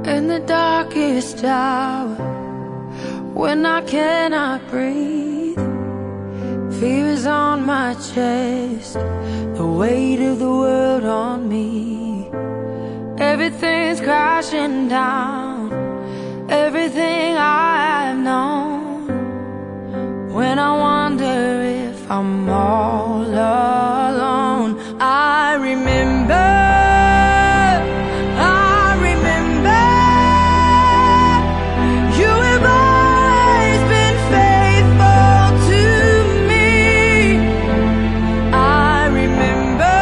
In the darkest hour, when I cannot breathe, fear is on my chest, the weight of the world on me. Everything's crashing down, everything I've known. When I wonder if I'm all alone, I remember, you have always been faithful to me. I remember,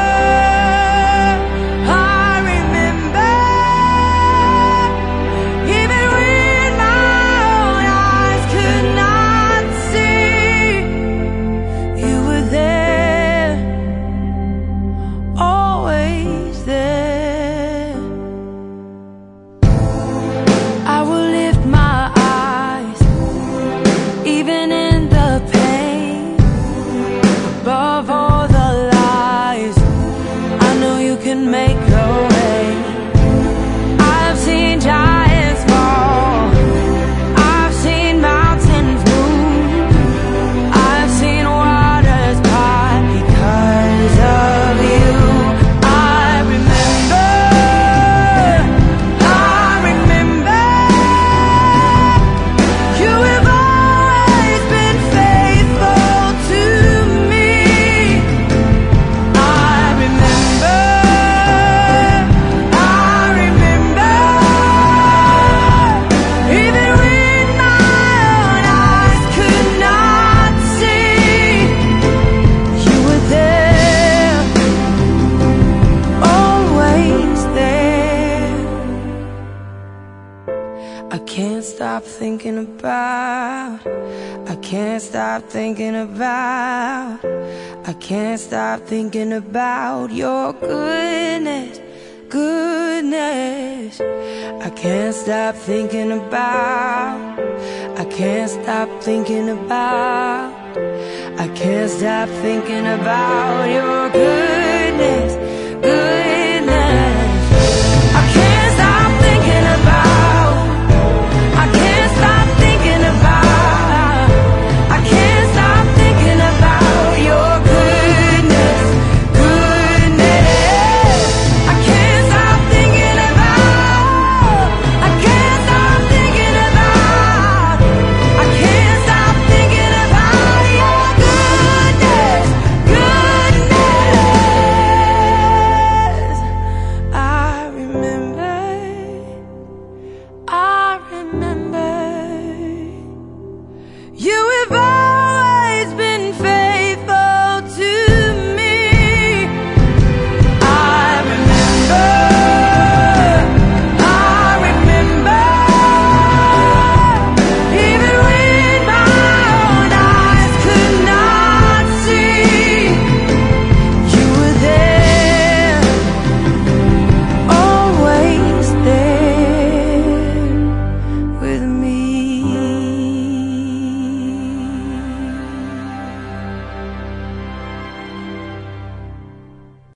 even when my own eyes could not see, you were there, always there. I will lift my eyes, even in the pain, above all the lies. I know you can make a way. I've seen giants fall, I've seen mountains move, I've seen waters part because of you. I remember, you have always been faithful to me. I remember, even when my own eyes could not see, you were there, always there. I can't stop thinking about, I can't stop thinking about, I can't stop thinking about your goodness, goodness. I can't stop thinking about, I can't stop thinking about, I can't stop thinking about your goodness,